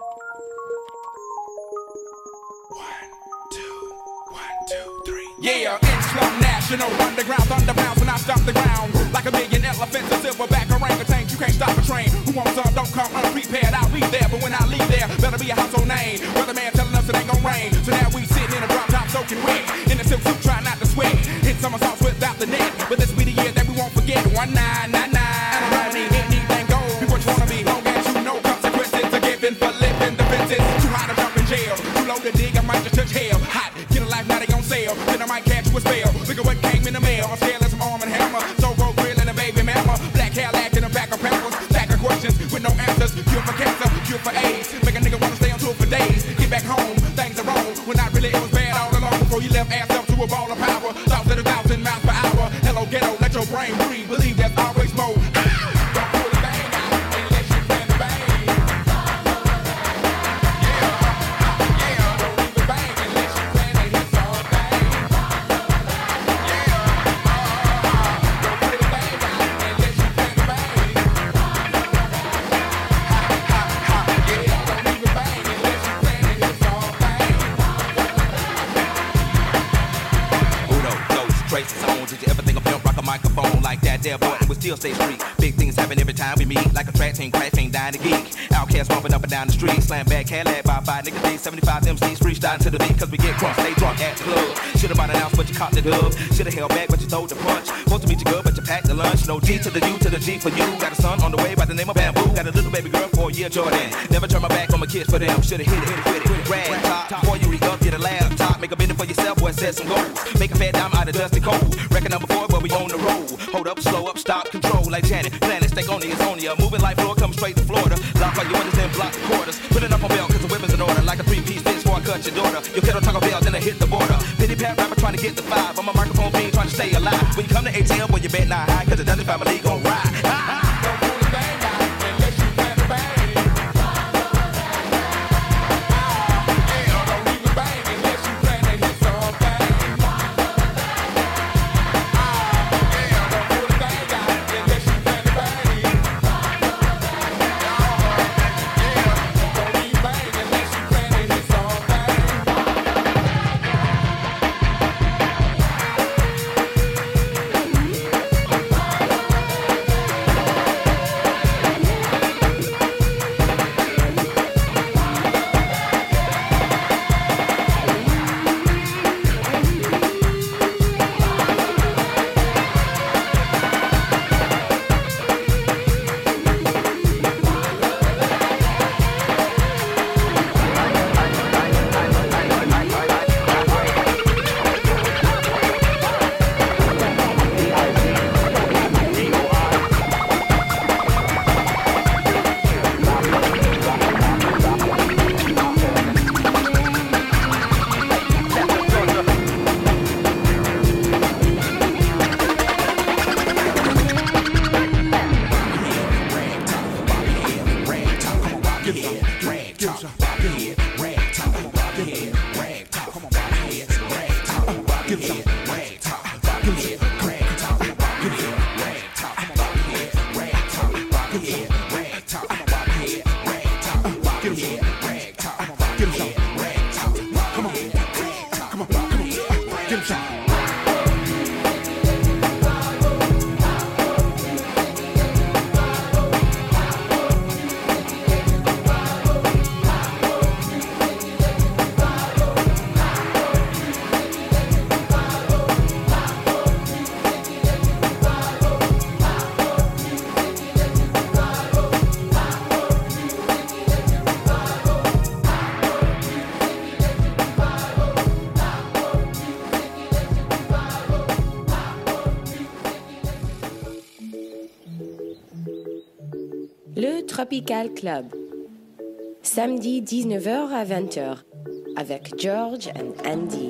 Yeah, it's slow national underground thunderbounds when I stop the ground like a million elephants, a silverback orangutan. You can't stop a train. Who wants some? Don't come unprepared. I'll be there, but when I leave there, better be a household name. Weatherman telling us it ain't gonna rain, so now we sitting in a drop top soaking wet in a silk suit, trying not to sweat. Hit somersaults without the net, but this be the year that we won't forget. One nine nine nine. And I don't need anything gold. Be what you wanna be, long as you know consequences are given for living the fences. Too high to jump in jail, too low to dig. I might just touch hell. Hot, get a life now they on sale. Then I might catch you a spell. Look at what came in the mail. I'm scaling some arm and hammer. So go grill and a baby mama. Black hair lack in a pack of peppers. Stack of questions with no answers. Cure for cancer, cure for AIDS. Make a nigga wanna stay on tour for days. Get back home, things are wrong. When I really it was bad all along. Before you left ass up to a ball of power. Thoughts at a thousand miles per hour. Hello ghetto, let your brain breathe. Believe there's always more. Don't pull the bang out unless you plan to bang. Yeah, yeah. Don't leave the bang unless you plan to hit something. Microphone like that there boy, and we still stay street. Big things happen every time we meet, like a track team crashing down the geek. Outcast bumping up and down the street, slam back, Cadillac, bye bye, nigga D seventy-five M Cs freestyle to the beat, cause we get crunk, stay drunk at the club. Should've bought an ounce, but you caught the dub. Should've held back, but you throw the punch. Supposed to meet you good, but you packed the lunch. No D to the U to the G for you. Got a son on the way by the name of Bamboo. Got a little baby girl for a year, Jordan. Never turn my back on my kids for them. Should've hit it, hit it, hit it, hit it. Rag top, before you re-up, get a lab. stop, make a minute for yourself, boy, set some goals. Make a fair dime out of dusty cold. Record number four, but we on the road. Hold up, slow up, stop, control, like Janet. Planet, stay on it's on ya. Moving like floor, come straight to Florida. Lock all your windows, then block the quarters. Put it up on belt, cause the weapons in order. Like a three-piece bitch before I cut your daughter. Your kettle Taco Bell, then I hit the border. Pity pat rapper trying to get the five. I'm a microphone fiend trying to stay alive. When you come to A T L, boy, you bet not high, cause the Dungeon family gon' ride. Ha ha! Tropical Club. Samedi dix-neuf heures à vingt heures avec George and Andy.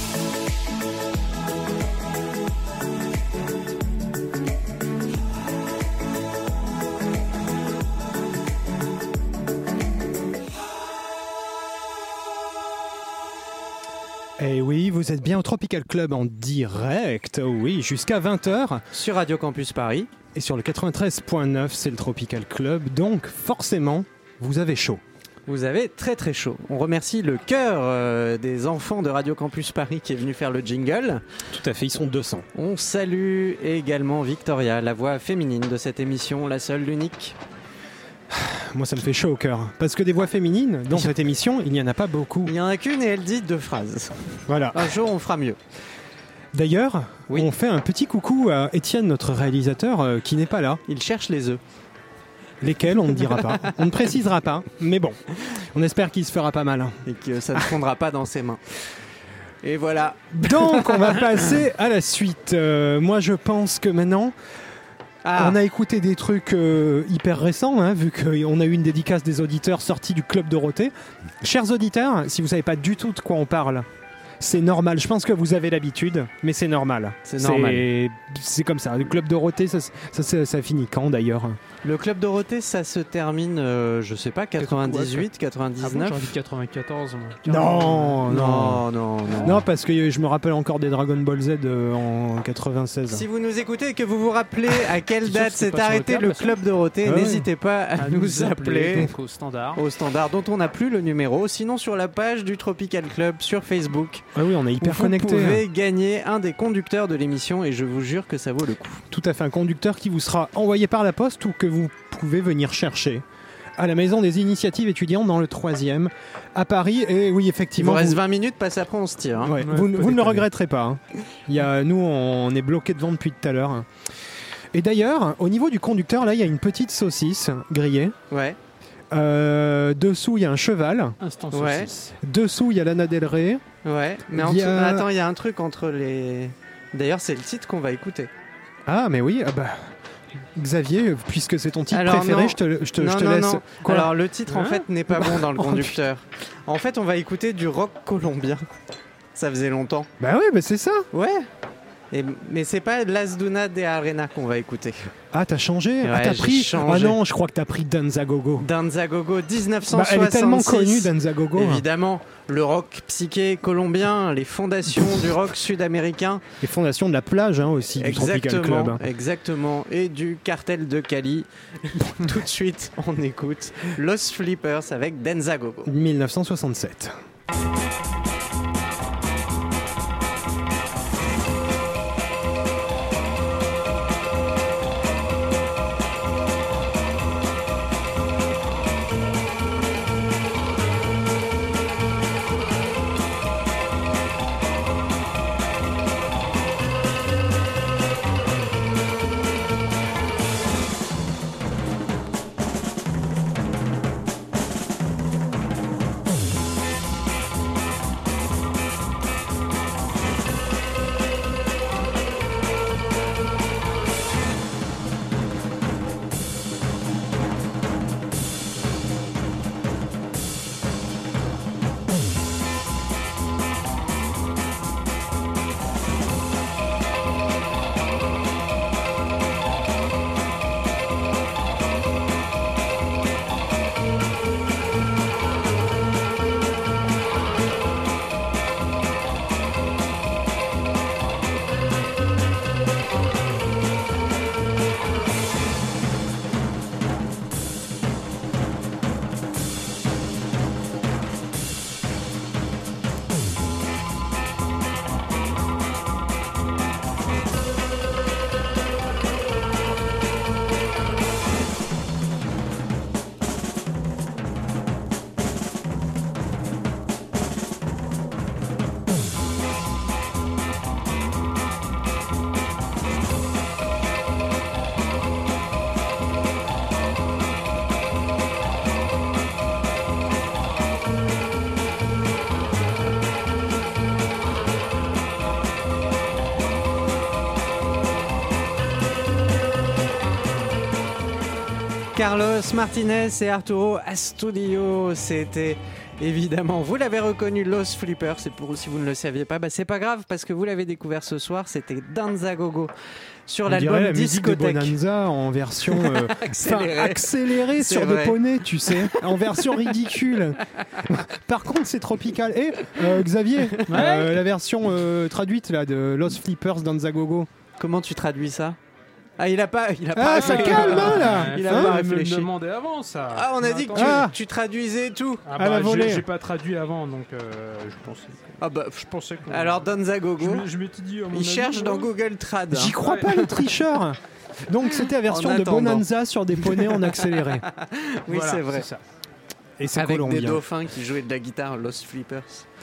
Eh oui, vous êtes bien au Tropical Club en direct, oui, jusqu'à vingt heures. Sur Radio Campus Paris. Et sur le quatre-vingt-treize point neuf, c'est le Tropical Club, donc forcément, vous avez chaud. Vous avez très très chaud. On remercie le chœur euh, des enfants de Radio Campus Paris qui est venu faire le jingle. Tout à fait, ils sont deux cents. On salue également Victoria, la voix féminine de cette émission, la seule, l'unique. Moi, ça me fait chaud au cœur. Parce que des voix féminines, dans cette émission, il n'y en a pas beaucoup. Il n'y en a qu'une et elle dit deux phrases. Voilà. Un jour, on fera mieux. D'ailleurs, oui. On fait un petit coucou à Étienne, notre réalisateur, euh, qui n'est pas là. Il cherche les œufs. Lesquels, on ne dira pas. On ne précisera pas. Mais bon, on espère qu'il se fera pas mal. Et que ça ne fondra pas dans ses mains. Et voilà. Donc, on va passer à la suite. Euh, moi, je pense que maintenant... Ah. On a écouté des trucs euh, hyper récents, hein, vu qu'on a eu une dédicace des auditeurs sortis du Club Dorothée. Chers auditeurs, si vous ne savez pas du tout de quoi on parle, c'est normal. Je pense que vous avez l'habitude, mais c'est normal. C'est normal. C'est, c'est comme ça. Le Club Dorothée, ça, ça, ça, ça finit quand d'ailleurs ? Le Club Dorothée, ça se termine, euh, je sais pas, quatre-vingt-dix-huit, quatre-vingt-dix-neuf. Ah bon, j'ai envie de quatre-vingt-quatorze. Moi. Non, non, non, non. Non, parce que je me rappelle encore des Dragon Ball Z euh, en quatre-vingt-seize. Si vous nous écoutez et que vous vous rappelez à quelle date c'est s'est pas arrêté sur le le Club Dorothée, ah n'hésitez pas à, à nous, nous appeler, appeler donc au standard. Au standard, dont on n'a plus le numéro. Sinon, sur la page du Tropical Club sur Facebook. Ah oui, on est hyper vous connectés. Vous pouvez gagner un des conducteurs de l'émission et je vous jure que ça vaut le coup. Tout à fait, un conducteur qui vous sera envoyé par la poste ou que vous pouvez venir chercher à la Maison des Initiatives Étudiantes dans le troisième à Paris. Et oui, effectivement. Il vous reste vous... vingt minutes, passe après, on se tire. Hein. Ouais, Ouais, vous vous ne le regretterez pas. Hein. Il y a, nous, on est bloqués devant depuis tout à l'heure. Et d'ailleurs, au niveau du conducteur, là, il y a une petite saucisse grillée. Ouais. Euh, dessous, il y a un cheval. Instant ouais. saucisse. Dessous, il y a Lana Del Rey. Ouais, mais en Il y tout- a- attends, il y a un truc entre les. D'ailleurs, c'est le titre qu'on va écouter. Ah, mais oui, ah bah. Xavier, puisque c'est ton titre Alors, préféré, non. je te, je te, non, je te non, laisse. non. Quoi Alors, le titre, en Hein fait, n'est pas bon dans le Oh, conducteur. En fait, on va écouter du rock colombien. Ça faisait longtemps. Bah oui, bah c'est ça. Ouais. Et, mais c'est pas Las Dunas de Arena qu'on va écouter. Ah, t'as changé Ah, Ouais, t'as j'ai pris changé. Ah non, je crois que t'as pris Danzagogo. Danzagogo, dix-neuf cent Bah, elle soixante-six. est tellement connue, Danzagogo. Évidemment, le rock psyché colombien, les fondations du rock sud-américain. Les fondations de la plage hein, aussi, du Tropical Exactement, Club. exactement. Et du cartel de Cali. Tout de suite, on écoute Los Flippers avec Danzagogo. dix-neuf cent soixante-sept. Carlos Martinez et Arturo Astudillo, c'était évidemment, vous l'avez reconnu, Los Flippers. C'est pour si vous ne le saviez pas, bah c'est pas grave parce que vous l'avez découvert ce soir. C'était Danzagogo sur On dirait l'album la musique de Discothèque. Bonanza en version euh, Accélérée. enfin, accélérée C'est sur vrai. des poneys, tu sais, en version ridicule. Par contre, c'est tropical. Et euh, Xavier, euh, la version euh, traduite là de Los Flippers Danzagogo. Comment tu traduis ça? Ah, il a pas, il a Ah, pas ça réfléchi. calme, hein, là. Il a Hein pas Me réfléchi. demander avant ça. Ah, on a dit que tu, Ah. tu traduisais tout. Ah à la bah, volée. j'ai- J'ai pas traduit avant, donc euh, je pensais. que- Ah bah, Je pensais que. alors Je Danzagogo, me- je m'étais dit. à mon il avis, cherche dans ouais. Google Trad. J'y hein. crois Ouais. pas, le tricheur. Donc c'était la version En de attendant. Bonanza sur des poneys en accéléré. Oui, Voilà, c'est vrai. ça. Et c'est Avec des colombien. dauphins qui jouaient de la guitare, Los Flippers.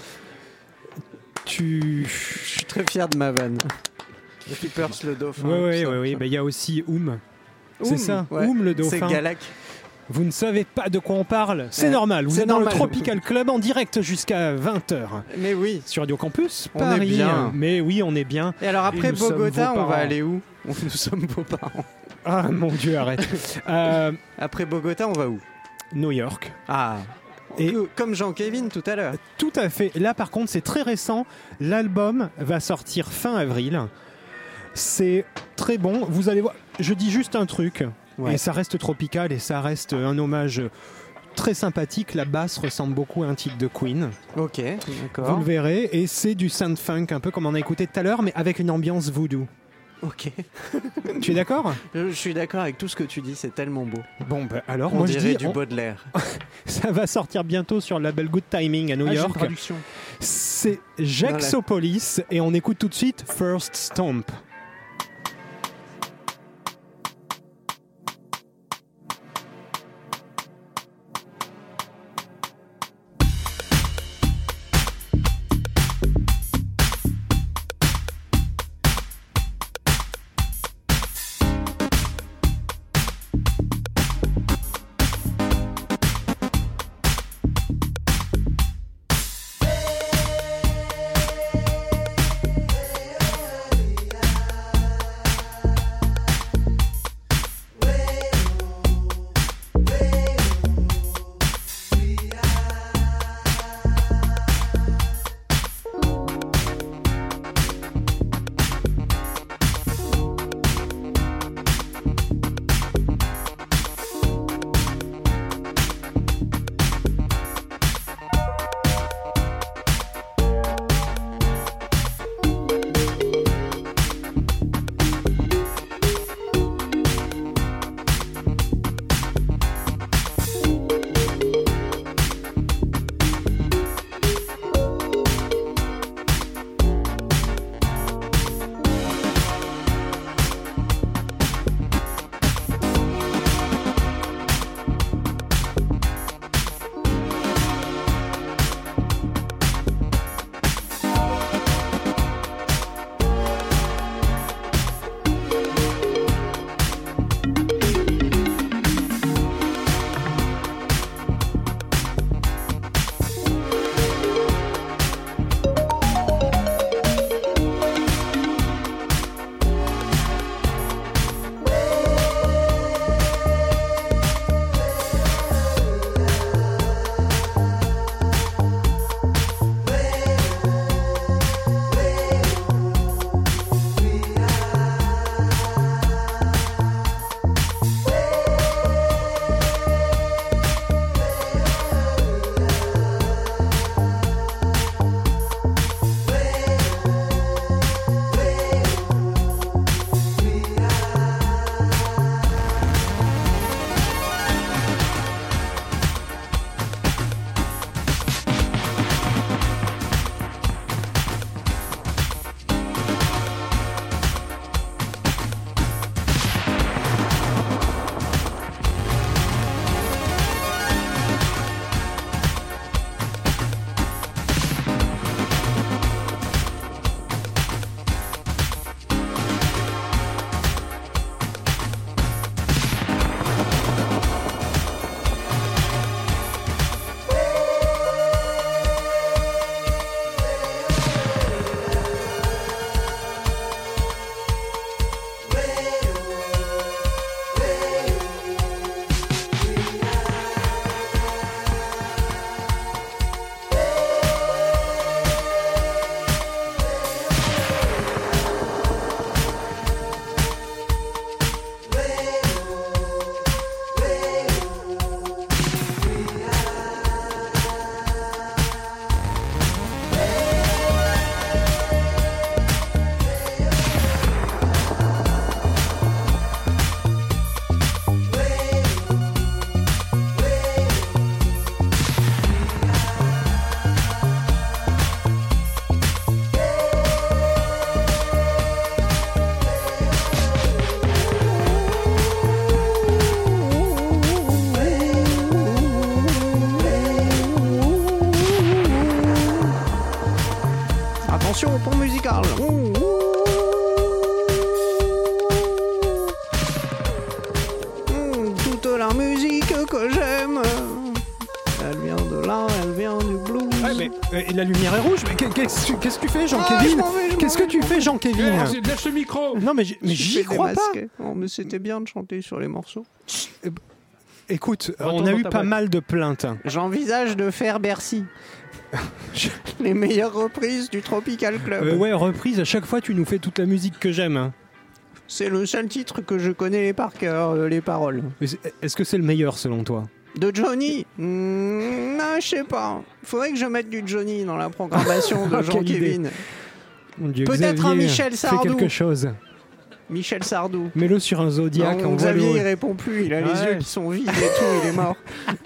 Tu. Je suis très fier de ma vanne. Los Flippers, le dauphin. Oui, tout oui, ça, oui, oui. tout Bah, il y a aussi Oum. ça. C'est Oum, ça, ouais. Oum le C'est dauphin. Galac. Vous ne savez pas de quoi on parle. C'est Ouais, normal. Vous c'est êtes dans normal. le Tropical Club en direct jusqu'à vingt heures. Mais oui. Sur Radio Campus, On est Paris. bien. Mais oui, on est bien. Et alors après nous sommes Bogota, vos on va parents. aller où? Nous sommes vos parents. Ah mon Dieu, arrête. Euh, Après Bogota, on va où? New York. Ah. Et- Que- comme Jean-Kévin tout à l'heure. Tout à fait. Là, par contre, c'est très récent. L'album va sortir fin avril. C'est très bon. Vous allez voir. Je dis juste un truc. Ouais. Et ça reste tropical et ça reste un hommage très sympathique. La basse ressemble beaucoup à un titre de Queen. Ok, Vous d'accord. le verrez. Et c'est du synth funk, un peu comme on a écouté tout à l'heure, mais avec une ambiance voodoo. Ok. Tu es d'accord? Je, je suis d'accord avec tout ce que tu dis, c'est tellement beau. Bon, bah, alors, On moi je dirait dis, du on- Baudelaire. ça va sortir bientôt sur le label Good Timing à New Ah, j'ai une York. traduction. C'est Jaxopolis et on écoute tout de suite First Stomp. Hey, de la musique que j'aime. Elle vient de là, elle vient du blues. Ouais, mais euh, et la lumière est rouge. Mais qu'est- qu'est-ce que- qu'est-ce que tu fais, Ah, Jean-Kevin je m'en vais, je Qu'est-ce m'en que tu fais, Jean-Kevin Eh, lâche le micro. Non, mais, j'- mais Je j'y fais crois pas. démasquer. Oh, mais c'était bien de chanter sur les morceaux. Écoute, Retourne on a dans eu ta pas boîte. mal de plaintes. J'envisage de faire Bercy. Les meilleures reprises du Tropical Club. Euh, ouais, reprise, à chaque fois tu nous fais toute la musique que j'aime. hein. C'est le seul titre que je connais par cœur, euh, les paroles. Mais c'est- Est-ce que c'est le meilleur selon toi? De Johnny Hmm, Non, je sais pas. Faudrait que je mette du Johnny dans la programmation de Oh, quelle Jean-Kévin. Mon Dieu, Peut-être un Xavier, Michel fais Sardou. quelque chose. Michel Sardou. Mets-le sur un Zodiac, Non, envoie-le. Xavier, il répond plus. Il a les Ouais. yeux qui sont vides et tout. Il est mort.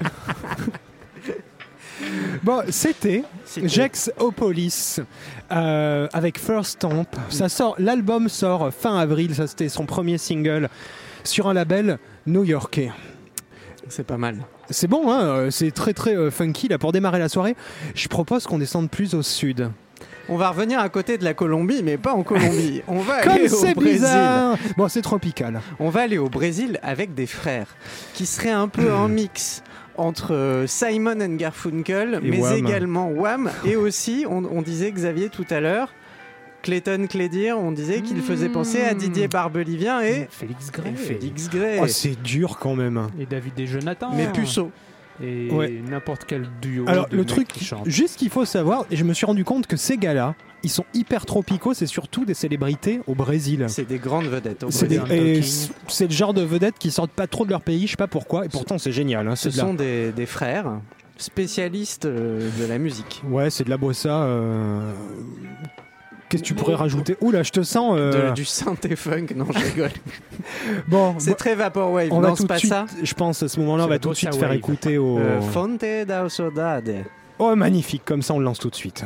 Bon, c'était C'était- Jex Opolis euh, avec First Stamp. Ça sort, l'album sort fin avril. Ça, c'était son premier single sur un label new-yorkais. C'est pas mal. C'est bon, hein, euh, c'est très très euh, funky là pour démarrer la soirée. Je propose qu'on descende plus au sud. On va revenir à côté de la Colombie, mais pas en Colombie. On va Comme aller au c'est Brésil. bizarre. Bon, c'est tropical. On va aller au Brésil avec des frères qui seraient un peu un mix entre euh, Simon and Garfunkel, Et mais Wham. également Wham, et aussi, on, on disait Xavier tout à l'heure, Clayton Clédir, on disait qu'il faisait penser à Didier Barbelivien et, Félix Gray. et Félix Gray. Oh, c'est dur quand même. Et David et Jonathan. mais puceau. Et Ouais. n'importe quel duo. Alors de le mecs truc, qui chantent. juste qu'il faut savoir, et je me suis rendu compte que ces gars-là, ils sont hyper tropicaux, c'est surtout des célébrités au Brésil. C'est des grandes vedettes au C'est Brésil. des- et Talking. c- c'est le genre de vedettes qui sortent pas trop de leur pays, je sais pas pourquoi, et pourtant c'est génial. hein, Ce c'est de la- sont des, des frères spécialistes euh, de la musique. Ouais, c'est de la bossa. euh, Qu'est-ce que tu pourrais rajouter? Oula, je te sens. euh, De- du synthé funk, non je rigole. Bon, C'est bon, très vaporwave, on va non tout c'est de pas suite, ça. je pense, à ce moment-là, on C'est va la tout de suite bossa faire wave. écouter au. Euh, Fonte da Saudade. Oh, magnifique, comme ça on le lance tout de suite.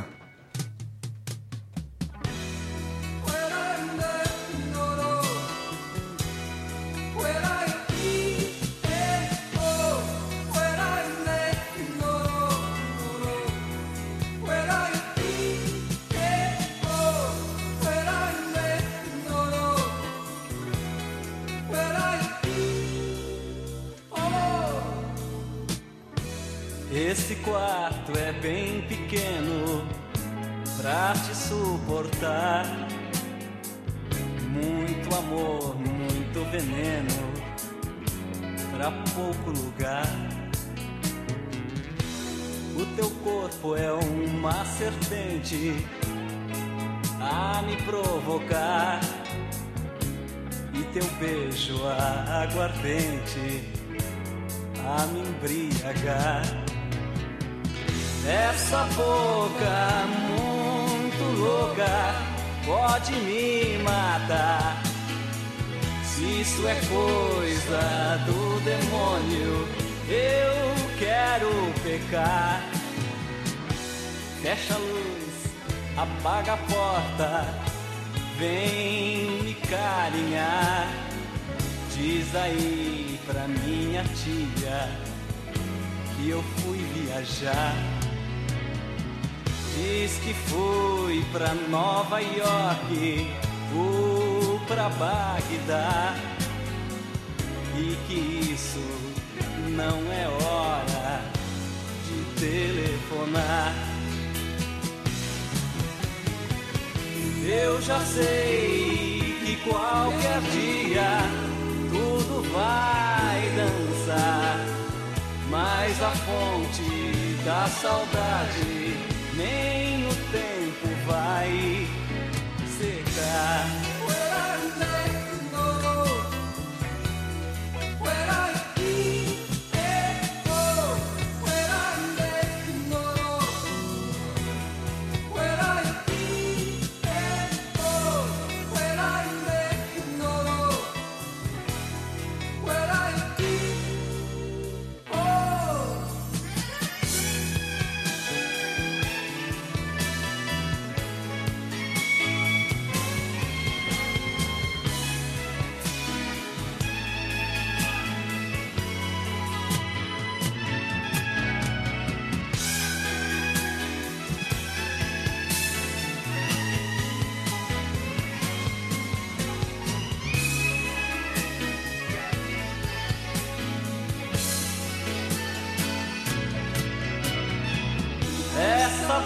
Esse quarto é bem pequeno pra te suportar. Muito amor, muito veneno pra pouco lugar. O teu corpo é uma serpente a me provocar. E teu beijo aguardente a me embriagar. Essa boca muito louca pode me matar. Se isso é coisa do demônio, eu quero pecar. Fecha a luz, apaga a porta, vem me carinhar. Diz aí pra minha tia que eu fui viajar. Diz que fui pra Nova York ou pra Bagdá. E que isso não é hora de telefonar. Eu já sei que qualquer dia tudo vai dançar, mas a fonte da saudade nem o tempo vai secar.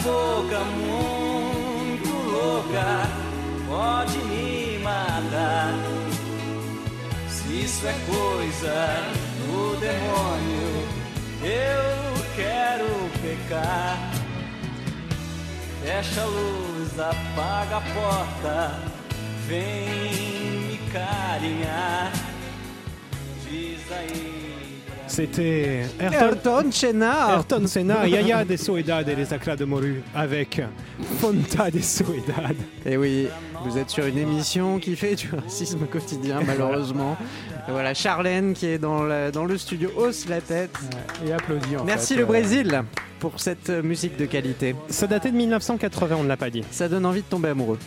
boca muito louca pode me matar. Se isso é coisa do demônio, eu quero pecar. Fecha a luz, apaga a porta, vem me carinhar. Diz aí. C'était Ayrton, Ayrton Senna. Ayrton Senna, Yaya de Soledad et les Aclas de Moru avec Fonta de Soledad. Et oui, vous êtes sur une émission qui fait du racisme quotidien, malheureusement. Et voilà, Charlène qui est dans, la, dans le studio hausse la tête. Et applaudit en Merci fait, le euh, Brésil pour cette musique de qualité. Ça datait de mille neuf cent quatre-vingts, on ne l'a pas dit. Ça donne envie de tomber amoureux.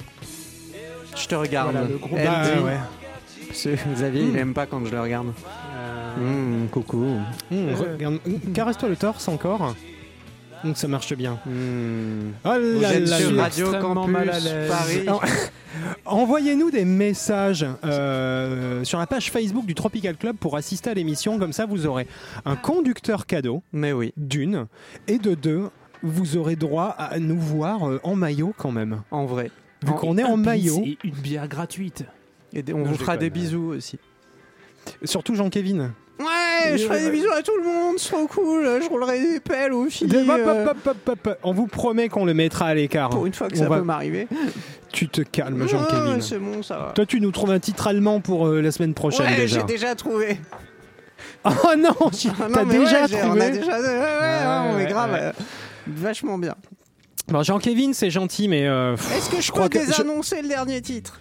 Je te regarde. Voilà, le groupe- Elle Bah, dit- ouais. Parce que Xavier, il aime pas quand je le regarde. Mmh, coucou. Mmh, regarde, mmh, caresse-toi le torse encore. Donc ça marche bien. Mmh. Oh là Vous êtes là sur là. Radio extrêmement Campus mal à l'aise. Paris. Alors, envoyez-nous des messages euh, sur la page Facebook du Tropical Club pour assister à l'émission. Comme ça, vous aurez un conducteur cadeau, Mais oui, d'une, et de deux, vous aurez droit à nous voir euh, en maillot quand même. en vrai. Vu En- qu'on est un en pins maillot, et une bière gratuite. Et on Non, vous je fera des déconne. bisous aussi. surtout Jean-Kévin. Ouais, je ferai des bisous à tout le monde, c'est trop cool. Je roulerai des pelles aux filles. De- hop, euh, hop, hop, hop, hop. On vous promet qu'on le mettra à l'écart. Pour une fois que On ça va- peut m'arriver. Tu te calmes, Ouais, Jean-Kévin. c'est bon, ça va. Toi, tu nous trouves un titre allemand pour euh, la semaine prochaine Ouais, déjà. j'ai déjà trouvé. Oh non, tu- Ah non, t'as mais déjà ouais, j'ai- trouvé. On a déjà. Ouais, ouais, ouais, ouais, mais grave. ouais. euh, Vachement bien. Bon, Jean-Kévin, c'est gentil, mais euh, pff, Est-ce que je crois peux que je- désannoncer le dernier titre?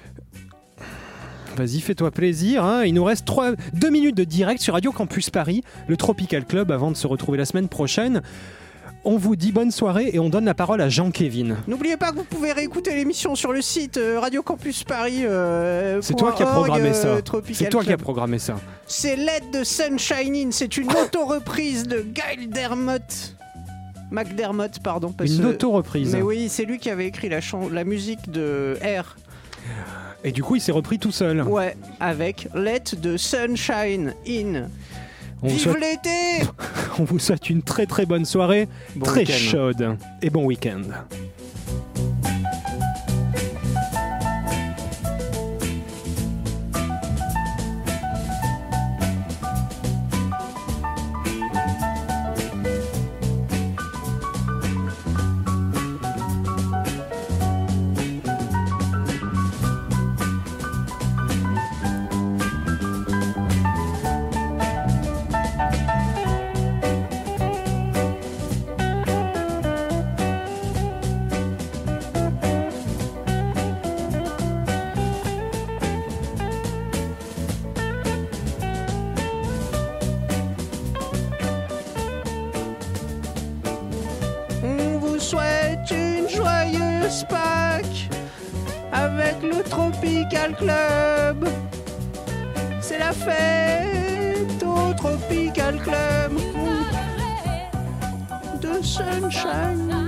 vas-y, fais-toi plaisir. Hein. Il nous reste trois, deux minutes de direct sur Radio Campus Paris, le Tropical Club, avant de se retrouver la semaine prochaine. On vous dit bonne soirée et on donne la parole à Jean-Kévin. N'oubliez pas que vous pouvez réécouter l'émission sur le site euh, Radio Campus Paris. euh, C'est toi qui as point org, programmé euh, ça. Tropical C'est toi qui as Club. programmé ça. C'est Let the Sunshine In. C'est une auto-reprise de Guy Dermott. McDermott, pardon. parce Une que- auto-reprise. Mais oui, c'est lui qui avait écrit la, chan- la musique de R. Et du coup, il s'est repris tout seul. Ouais, avec Let the Sunshine In. On vous, Vive souhaite, l'été! on vous souhaite une très très bonne soirée, Bon très week-end. chaude et bon week-end. On vous souhaite une joyeuse Pâques avec le Tropical Club. C'est la fête au Tropical Club de Sunshine.